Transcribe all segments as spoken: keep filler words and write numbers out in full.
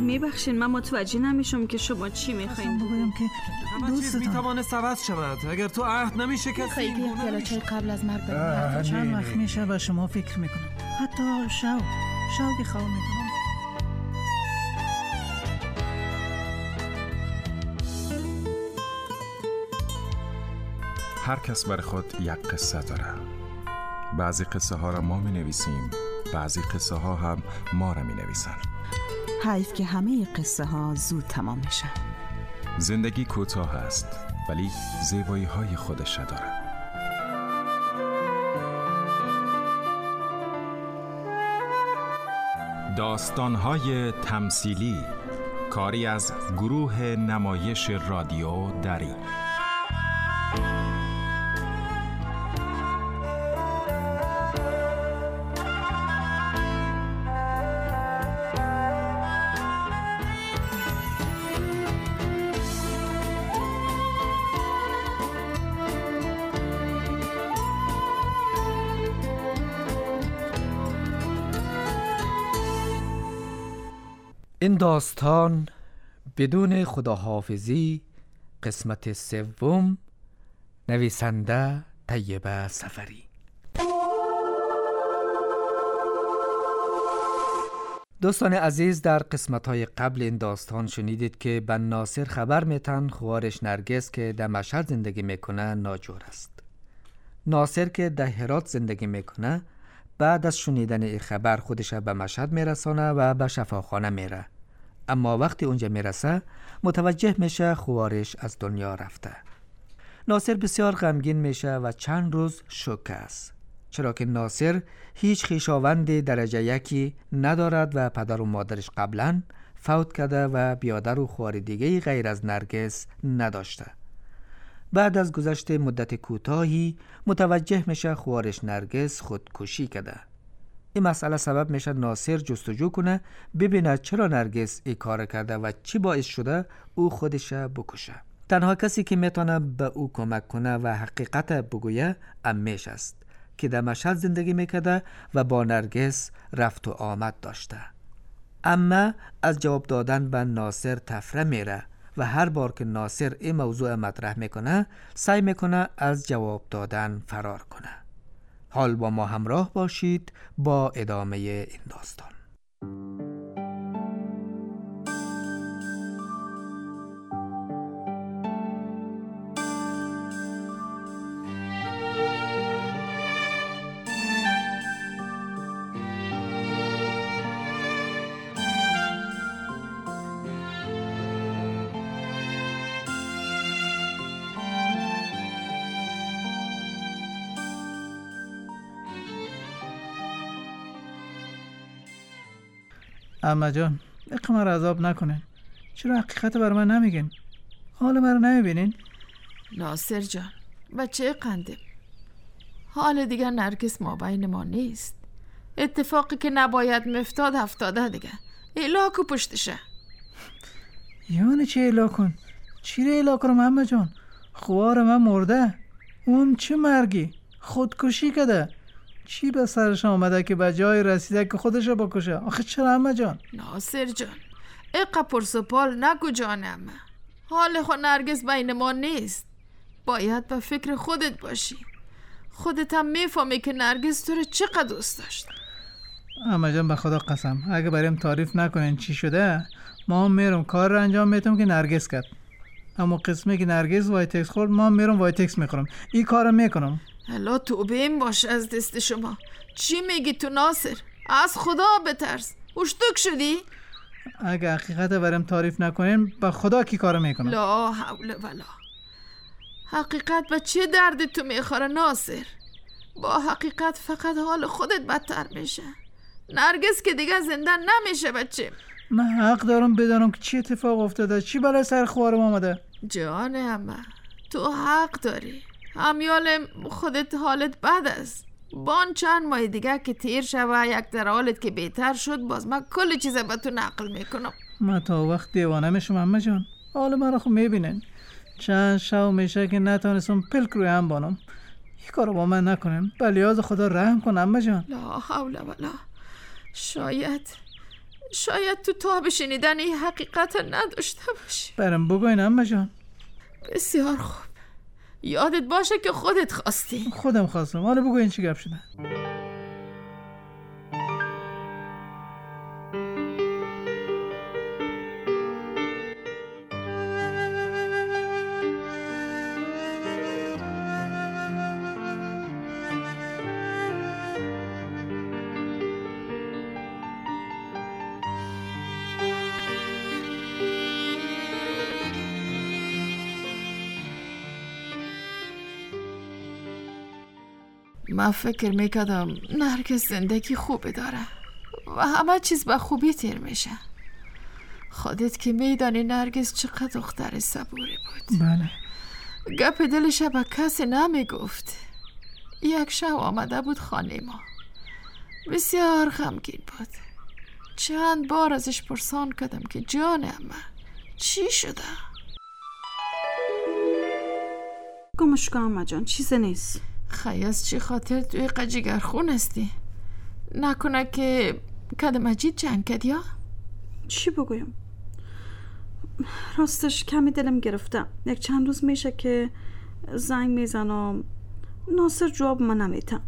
میبخشین، من متوجه نمیشم که شما چی میخواین. بگویم که همه چیز میتوانه عوض شود اگر تو عهد نمیشه کسی خیلی پیاله چای قبل از مرگ بریم. چند وقت میشه به شما فکر میکنم، حتی شو شو که خواه میکنم. هر کس برای خود یک قصه داره. بعضی قصه ها را ما می نویسیم، بعضی قصه ها هم ما را می نویسن. حیف که همه قصه ها زود تمام میشن. زندگی کوتاه است ولی زیبایی های خودش داره. داستان های تمثیلی، کاری از گروه نمایش رادیو دری. این داستان بدون خداحافظی، قسمت سوم، نویسنده طیبه سفری. دوستان عزیز، در قسمت‌های قبل این داستان شنیدید که به ناصر خبر میتن خوارش نرگس که در مشهد زندگی میکنه ناجور است. ناصر که در هرات زندگی میکنه بعد از شنیدن این خبر خودش به مشهد میرسانه و به شفاخانه میره. اما وقتی اونجا میرسه متوجه میشه خوارش از دنیا رفته. ناصر بسیار غمگین میشه و چند روز شوکه است، چرا که ناصر هیچ خویشاوند درجه یکی ندارد و پدر و مادرش قبلا فوت کرده و بیادر و خوار دیگه غیر از نرگس نداشته. بعد از گذشت مدت کوتاهی متوجه میشه خوارش نرگس خودکشی کرده. این مسئله سبب میشه ناصر جستجو کنه ببینه چرا نرگس ای کار کرده و چی باعث شده او خودش بکشه. تنها کسی که میتونه به او کمک کنه و حقیقت بگویه عمش است که در مشهد زندگی میکرده و با نرگس رفت و آمد داشته. اما از جواب دادن به ناصر تفره میره و هر بار که ناصر این موضوع مطرح میکنه سعی میکنه از جواب دادن فرار کنه. حال با ما همراه باشید با ادامه این داستان. اما جان، اقا من عذاب نکنین. چرا حقیقت بر من نمیگین؟ حال من رو نمیبینین؟ ناصر جان، بچه قنده، حال دیگه نرگس ما بین ما نیست. اتفاقی که نباید مفتاد افتاده دیگه. ایلا کو پشتشه. یعنی چی ایلا کن؟ چی رو ایلا کنم اما جان؟ خوار من مرده. اون چه مرگی؟ خودکشی کده. چی به سرش آمده که به جای رسیده که خودشو بکشه؟ آخه چرا اما جان؟ ناصر جان، اقا پرسپال نگو جانم. حال خود نرگس بین ما نیست. باید به فکر خودت باشی. خودت هم میفهمی که نرگس تو رو چقدر دوست داشت. اما جان به خدا قسم اگه برایم تعریف نکنین چی شده، ما هم میرم کار رو انجام میتم که نرگس کرد. اما قسمی که نرگس وایتکس خورد ما هم میرم وایتکس میخورم. این کارو میکنم. هلا توبه این باشه از دست شما. چی میگی تو ناصر؟ از خدا بترس. اشتک شدی؟ اگه حقیقت برام تعریف نکنین به خدا کی کارو میکنم. لا حول ولا. حقیقت به چه درد تو میخوره ناصر؟ با حقیقت فقط حال خودت بدتر میشه. نرگس که دیگه زنده نمیشه بچه. من حق دارم بدانم که چی اتفاق افتاده، چی بلای سر خوارم آمده. جانه اما تو حق داری. همیال خودت حالت بد است. بان چند ماه دیگه که تیر شوه یک در حالت که بهتر شد باز من کل چیزا به تو نقل میکنم. من تا وقت دیوانه میشم اما جان. حال من رو خب میبینن. چند شو میشه که نتونستم پلک روی هم بانم. یک کارو با من نکنم. بلیاز خدا رحم کن اما جان. لا حول ولا. شاید شاید تو تاب شنیدن این حقیقت نداشته باشی. برام بگوین عمه جان. بسیار خوب. یادت باشه که خودت خواستی. خودم خواستم. حالا بگوین چی گپ شده. من فکر میکردم نرگس زندگی خوبی داره و همه چیز به خوبی تیر میشه. خودت که میدانی نرگس چقدر دختر صبوری بود. بله. گپ دلش به کسی نمیگفت. یک شب آمده بود خانه ما. بسیار غمگین بود. چند بار ازش پرسان کردم که جانم چی شده؟ گمش کن عمه جان، چیزی نیست. خیلی از چی خاطر توی قجیگر خون هستی؟ نکنه که کد مجید جنگ کرد یا؟ چی بگویم؟ راستش کمی دلم گرفتم. یک چند روز میشه که زنگ میزنم ناصر جواب من نمیتم.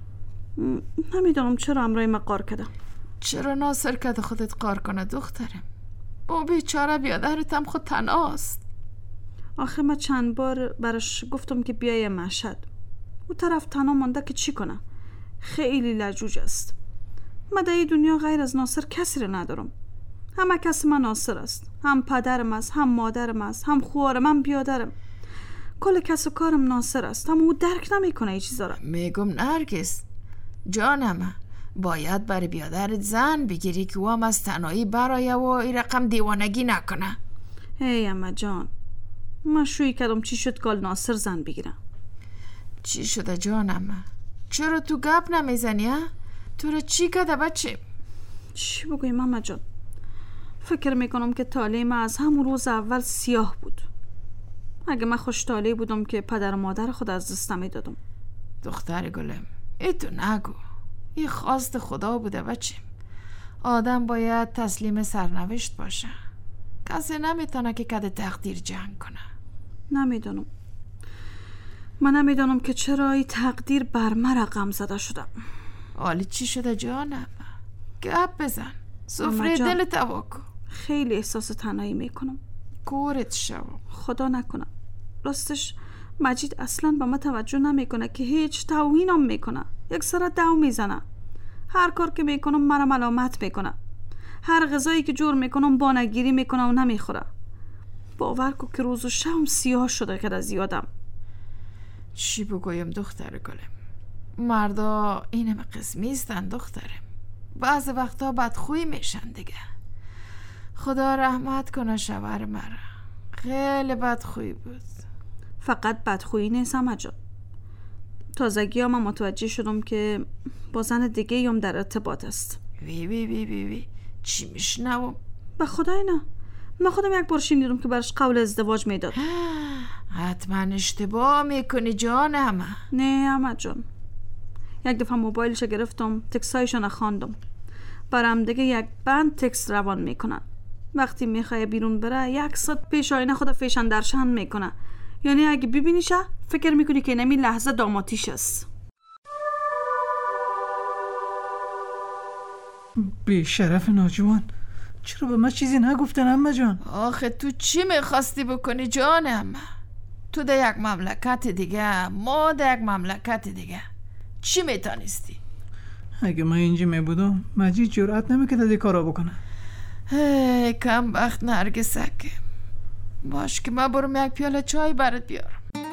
نمیدونم چرا امرای من قار کردم. چرا ناصر کد خودت قار کنه دخترم؟ او بیچاره بیادرتم خود تنهاست. آخه من چند بار برش گفتم که بیای مشهد. او طرف تنها مانده که چی کنه. خیلی لجوج است. من در این دنیا غیر از ناصر کسی رو ندارم. همه کس من ناصر است. هم پدرم است، هم مادرم است، هم خوارم، هم بیادرم. کل کس و کارم ناصر است. هم او درک نمیکنه این چیزا رو. میگم نرگس جانم، باید برای بیادرت زن بگیری که او هم از تنهایی برای و این رقم دیوانگی نکنه. هی اما جان، من شوی کردم چی شد کال ناصر زن بگیرم. چی شده جانم؟ چرا تو گپ نمیزنی ها؟ تو را چی کده بچه؟ چی بگویم ماما جان؟ فکر میکنم که طالع من از همون روز اول سیاه بود. اگه من خوش طالع بودم که پدر و مادر خود از دست نمیدادم. دختر گلم ای تو نگو، این خواست خدا بوده بچه. آدم باید تسلیم سرنوشت باشه. کسی نمیتونه که کده تقدیر جنگ کنه. نمیدونم. من نمیدونم که چرا این تقدیر بر من رقم زده شده. حالی چی شده جانم؟ گپ بزن، سفره دل تواکو. خیلی احساس تنهایی میکنم. کورت شو. خدا نکنه. راستش مجید اصلا با من توجه نمیکنه که هیچ توهینم میکنه. یک سر دو میزنه. هر کار که میکنم مرا ملامت میکنه. هر غذایی که جور میکنم بانگیری میکنه و نمیخوره. باور کن که روز و شبم سیاه شده که از یادم. چی بگویم دختر گلم؟ مردا اینم قسمی استن دخترم. بعض وقتا بدخوی میشن دیگه. خدا رحمت کنه شوهر مرا. خیلی بدخوی بود. فقط بدخویی نیست همه جا. تازگی ها من متوجه شدم که با زن دیگه هم در ارتباط است. وی وی وی وی وی چی میشنوم؟ به خدای نه. من خودم یک بار شنیدم که برش قول ازدواج میداد. حتما اشتباه میکنی جانم. نه همه جان. یک دفعه موبایلش گرفتم، تکسایشو نخواندم. برام دیگه یک بند تکس روان میکنن. وقتی میخوای بیرون بره یک صد پیش آینه خود فیشن درشن میکنه. یعنی اگه ببینیشه فکر میکنی که نمی لحظه داماتیش است. بی شرف ناجوان، چرا به من چیزی نگفتن عمه جان؟ آخه تو چی میخواستی بکنی جانم؟ تو در یک مملکت دیگه، ما در یک مملکت دیگه. چی میتونستی؟ اگه من اینجا میبودم مجید جرأت نمیکرد از این کارا بکنه. هی کم بخت نرگسک. باش که من برم یک پیاله چای برات بیارم.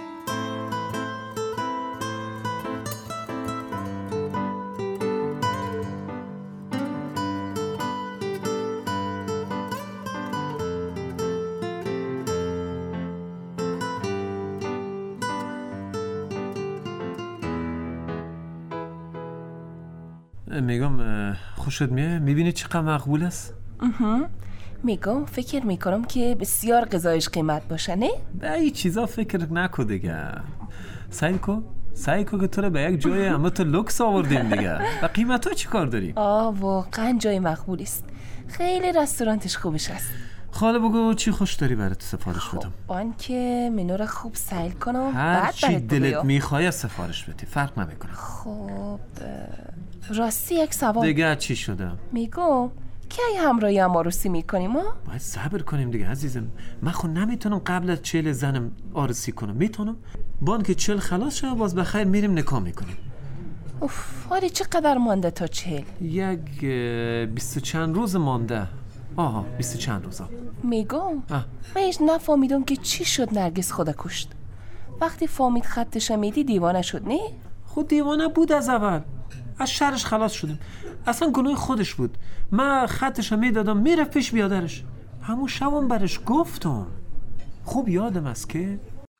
میگم خوشت میه؟ میبینی چقدر مقبول است؟ میگم فکر میکنم که بسیار غذایش قیمت باشه نه؟ به این چیزا فکر نکو دیگه. سعی کن سعی کن که تو رو به یک جای اما تو لوکس آوردیم دیگه. و قیمت ها چی کار داری؟ آه واقعا جای مقبولی است. خیلی رستورانتش خوبش است. خاله بگو چی خوش داری برات سفارش بدم؟ آن که منو را خوب سیل کنم و هر بعد چی برات دلت بگویم. میخوای سفارش بدی، فرق نمیکنه. خب راستی یک سوال دیگه چی شده؟ میگم کی همراهی هم عروسی میکنیم ها؟ باید صبر کنیم دیگه عزیزم. من خود نمیتونم قبل از چهل زنم عروسی کنم. میتونم بان که چهل خلاص شد باز بخیر میریم نکاح میکنیم. اوف، حالی چقدر مانده تا چهل؟ یک بیست و چند روز مانده. آها بیست و چند روزا. میگم آه. من هیچ نفهمیدم که چی شد نرگس خدا کشت. وقتی فهمید خطش میدی دیوانه شد نه؟ خود دیوانه بود از اول. از شرش خلاص شدیم. اصلا گناه خودش بود. من خطش میدادم میرفت پیش بیادرش. همون شبم برش گفتم. خوب یادم است که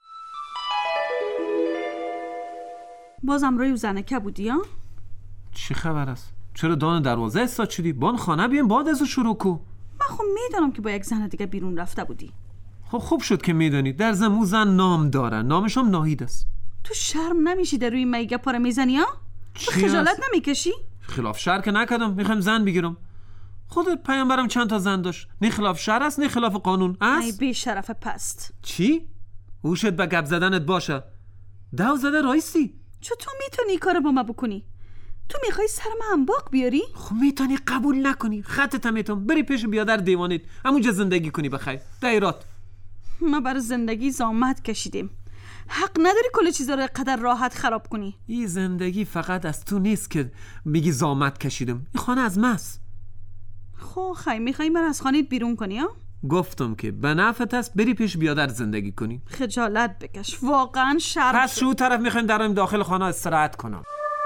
بازم روی زنکه بودی ها؟ چی خبر است؟ چرا دان دروازه استاد شدی؟ بان خانه بیایم بعد ازو شروع کو. من خب میدانم که با یک زن دیگه بیرون رفته بودی. خب خوب شد که میدونی. در زمو زن نام داره. نامش هم ناهید است. تو شرم نمیشی در روی میگه پاره میزنی ها؟ تو چی خجالت است؟ نمیکشی؟ خلاف شر که نکردم. میخوایم زن بگیرم. خودت پیامبرم چند تا زن داشت. نه خلاف شر است نه خلاف قانون ای است. بی شرف پست. چی؟ هوشت به گپ زدنت باشه. دو زده رایستی. چطور میتونی کار با ما بکنی؟ تو میخوای سر من باق بیاری؟ خب میتونی قبول نکنی. خطت هم میتون بری پیش بیادر دیوانیت همونجا زندگی کنی بخیر. دایرات. ما برای زندگی زحمت کشیدیم. حق نداری کل چیزا رو قدر راحت خراب کنی. این زندگی فقط از تو نیست که میگی زحمت کشیدم. این خانه از ماست. خب خی میخوای من از خانه بیرون کنی ها؟ گفتم که به نفعت است بری پیش بیادر زندگی کنی. خجالت بکش. واقعا شرم پس شو طرف میخوایم درم داخل خانه استراحت کنم.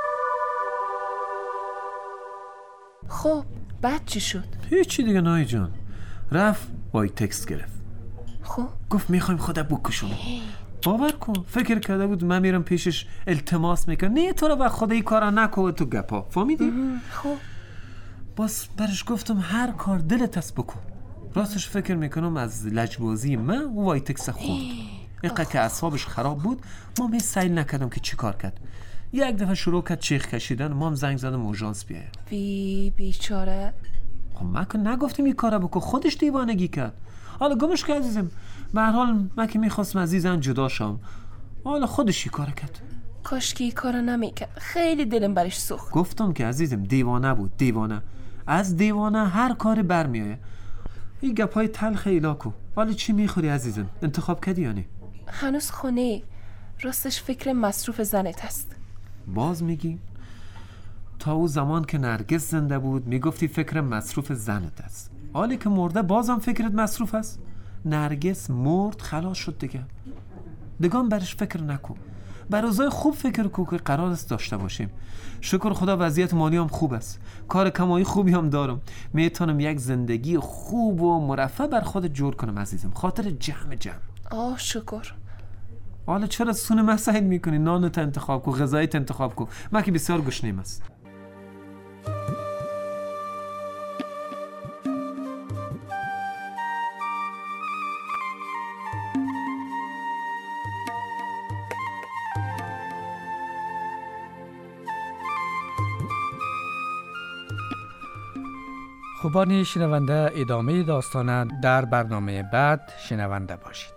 خب بعد چی شد؟ هیچی دیگه نایی جان. رفت وای تکست گرفت. خب گفت میخوایم خدا بکشونم. باور کن فکر کرده بود من میرم پیشش التماس میکنم. نه تو رو به خدا این کارا نکن تو گپا. فهمیدی؟ خب باز برش گفتم هر کار دلت است بکن. راستش فکر میکنم از لجبازی من او وای تکست خورد. اینقدر که اعصابش خراب بود ما می سیل نکردم که چی کار کرد. یک دفعه شروع کرد چیخ کشیدن. ما هم زنگ زدم اورژانس بیاید. وی بیچاره. خب من که نگفتم این کارا بکن. خودش دیوانگی کرد. حالا گمش که عزیزم به هر حال من که میخواستم از این زن جدا شم. حالا خودش این کار کرد. کاش که این کارو نمیکرد. خیلی دلم برش سوخت. گفتم که عزیزم دیوانه بود. دیوانه از دیوانه هر کاری برمیایه. این گپای تلخ ایلاکو. حالا چی میخوری عزیزم؟ انتخاب کردی یا نه؟ هنوز خونه. راستش فکر مصروف زنت هست. باز میگی؟ تا او زمان که نرگس زنده بود میگفتی فکر مصروف زنت است. حالی که مرده بازم فکرت مصروف است. نرگس مرد خلاص شد دیگه. دگان برش فکر نکن. بر روزای خوب فکر کن که قرار است داشته باشیم. شکر خدا وضعیت مالی هم خوب است. کار کمایی خوبی هم دارم. میتونم یک زندگی خوب و مرفه بر خود جور کنم عزیزم. خاطر جمع جمع. آه شکر. حالا چرا سون مسائل میکنی؟ نانت انتخاب کن، غذایت انتخاب کن. من که بسیار گشنیم است. خوبانی شنونده ادامه داستان در برنامه بعد شنونده باشید.